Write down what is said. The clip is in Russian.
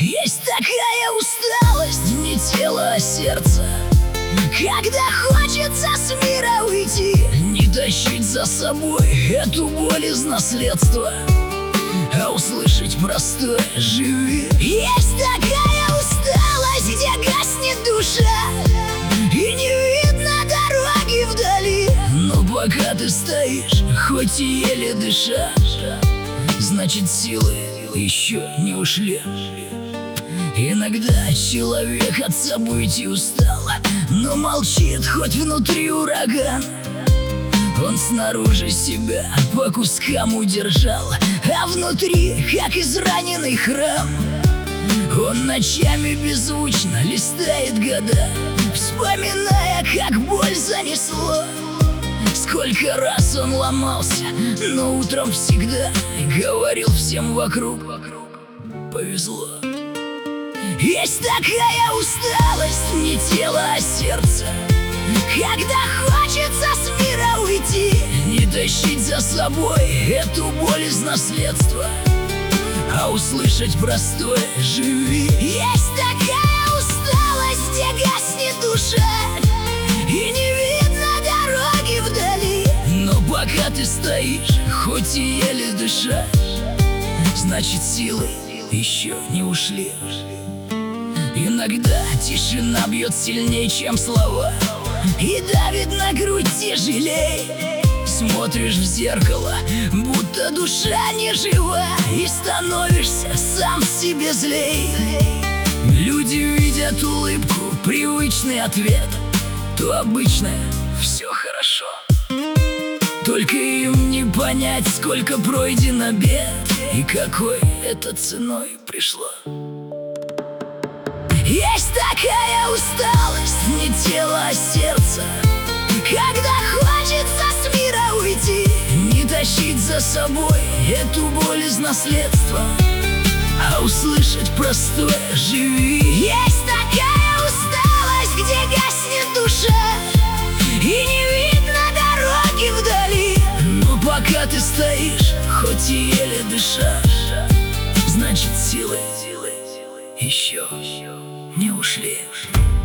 Есть такая усталость, не тело, а сердце, когда хочется с мира уйти, не тащить за собой эту боль из наследства, а услышать простое «живи». Есть такая усталость, где гаснет душа, и не видно дороги вдали. Но пока ты стоишь, хоть и еле дыша, значит силы еще не ушли. Иногда человек от событий устал, но молчит, хоть внутри ураган. Он снаружи себя по кускам удержал, а внутри, как израненный храм, он ночами беззвучно листает года, вспоминая, как боль занесло. Сколько раз он ломался, но утром всегда говорил всем вокруг: повезло. Есть такая усталость, не тело, а сердце, когда хочется с мира уйти, не тащить за собой эту боль из наследства, а услышать простое «живи». Есть такая усталость, где гаснет душа, и не видно дороги вдали. Но пока ты стоишь, хоть и еле дыша, значит силы еще не ушли. Иногда тишина бьет сильнее, чем слова, и давит на грудь тяжелей. Смотришь в зеркало, будто душа не жива, и становишься сам себе злей. Люди видят улыбку, привычный ответ, то обычное «все хорошо». Только им не понять, сколько пройдено бед, и какой это ценой пришло. Есть такая усталость, не тело, а сердце, когда хочется с мира уйти, не тащить за собой эту боль из наследства, а услышать простое «живи». Есть такая усталость, где гаснет душа, и не видно дороги вдали. Но пока ты стоишь, хоть и еле дыша, значит силы еще не ушли.